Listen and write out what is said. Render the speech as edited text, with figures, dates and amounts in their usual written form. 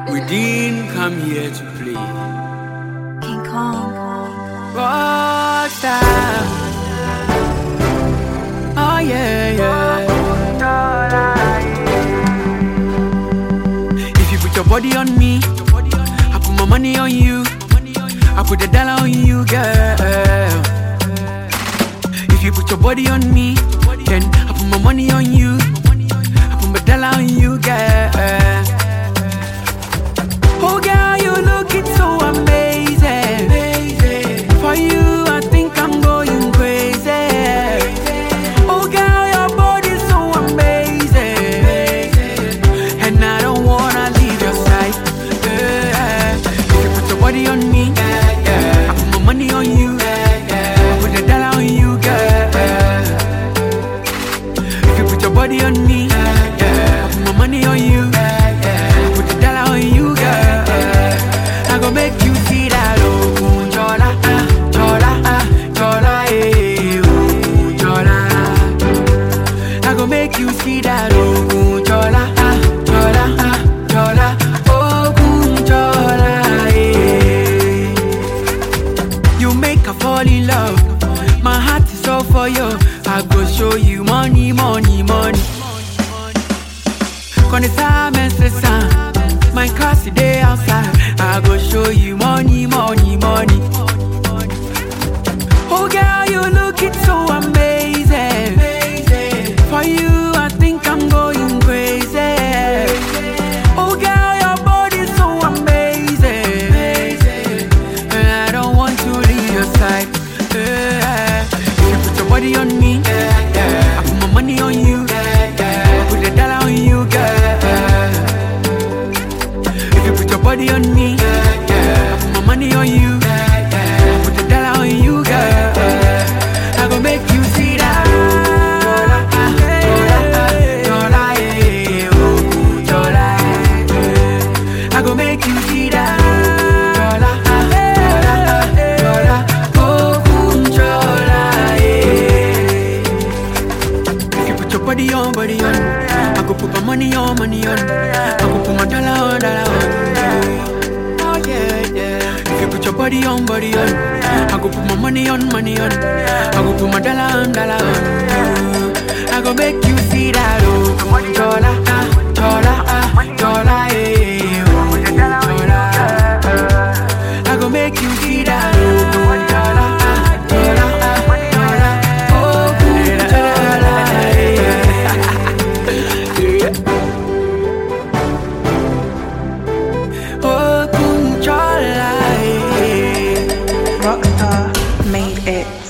We didn't come here to play. King Kong. Rockstar. Oh yeah, yeah. If you put your body on me, I put my money on you. I put the dollar on you, girl. If you put your body on me, then I put my money on you. I put my dollar on you, girl. Oh girl, you looking so amazing. For you, I think I'm going crazy. Oh girl, your body's so amazing, and I don't wanna leave your side. If you put your body on me, I put my money on you. I put the dollar on you, girl. If you put your body on me, I put my money on you. I put the dollar on you, girl. I gon' make you see that oh, chola, chola, eh, oh, chola. I gon' make you see that oh, chola, chola, oh, chola, eh. You make her fall in love. My heart is all for you. I go show you money, money, money. Quand les âmes se sentent, my car is there outside. I go show you money, money, money. Oh girl, you looking so amazing. For you, I think I'm going crazy. Oh girl, your body's so amazing, and I don't want to leave your side. If you put your body on me, I put my money on you. I put the dollar on you, girl. If you put your body on me, I put my money on you. I put the dollar on you, girl. I gon' make you see that. Chola, eh, oh, chola, eh. I gon' make you see that. Chola, oh, chola, eh. If you put your body on, I go put my money on, money on. I go put my dollar on. Oh yeah, yeah. If you put your body on, I go put my money on, money on. I go put my dollar on. I go make you see that oh, chola, chola, eh, oh, chola. I go make you see that oh, chola, oh, chola, eh. Oh, chola, eh. Rockstar made it.